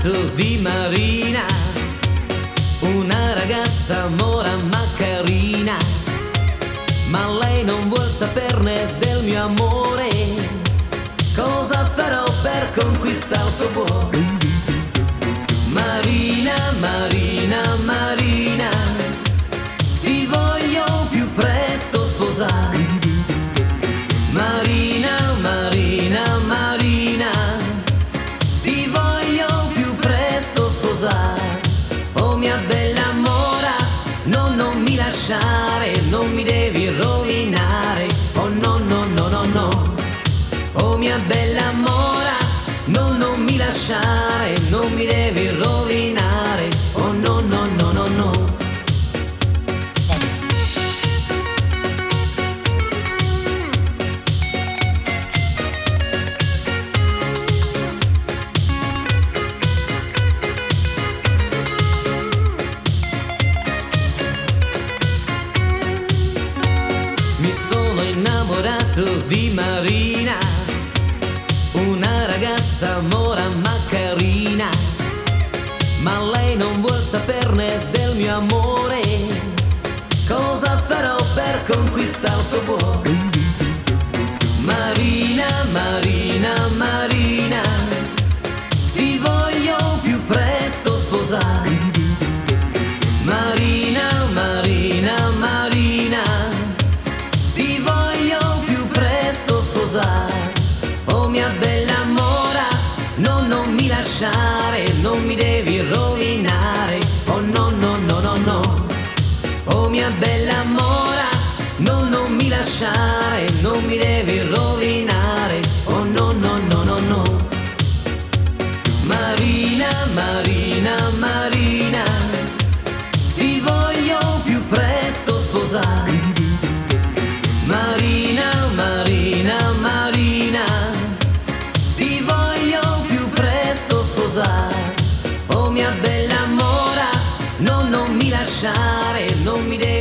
innamorato di Marina, una ragazza mora ma carina, ma lei non vuol saperne del mio amore. Cosa farò per conquistare il suo cuore? Marina, Marina, Marina, ti voglio più presto sposare. Marina, Marina, Marina, ti voglio più presto sposare. Oh mia bella mora, no, non mi lasciare, non mi devi rovinare. Oh no, no, no, no, no. Oh mia bella mora, no, non mi lasciare, non mi devi rovinare. Oh no, no, no, no, no. Mi sono innamorato di Marina, una ragazza mora ma carina, ma lei non vuol saperne del mio amore. Cosa farò per conquistare il suo cuore? Marina, Marina, Marina, ti voglio più presto sposare. Marina, Marina, Marina, ti voglio più presto sposare. Oh mia bella mora, no, non mi lasciare, non mi devi rovinare. Oh no, no, no, no, no. Oh mia bella mora, no, non mi lasciare, non mi devi rovinare. Oh no, no, no, no, no. Marina, Marina, Marina, ti voglio più presto sposare. Marina, Marina, Marina, ti voglio più presto sposare. Oh mia bella mora, no, non mi lasciare, non mi devi